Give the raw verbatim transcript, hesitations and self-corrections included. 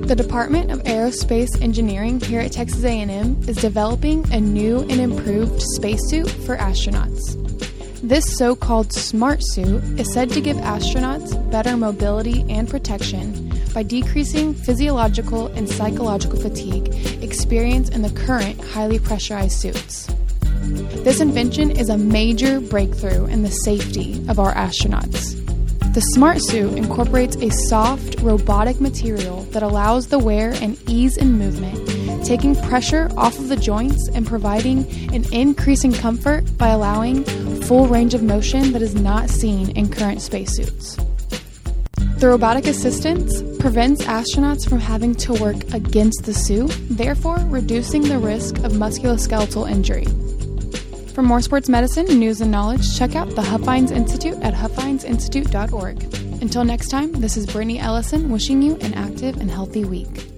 The Department of Aerospace Engineering here at Texas A and M is developing a new and improved spacesuit for astronauts. This so-called smart suit is said to give astronauts better mobility and protection by decreasing physiological and psychological fatigue experienced in the current highly pressurized suits. This invention is a major breakthrough in the safety of our astronauts. The smart suit incorporates a soft, robotic material that allows the wear and ease in movement, taking pressure off of the joints and providing an increase in comfort by allowing full range of motion that is not seen in current spacesuits. The robotic assistance prevents astronauts from having to work against the suit, therefore reducing the risk of musculoskeletal injury. For more sports medicine, news, and knowledge, check out the Huffines Institute at huffines institute dot org. Until next time, this is Brittany Ellison wishing you an active and healthy week.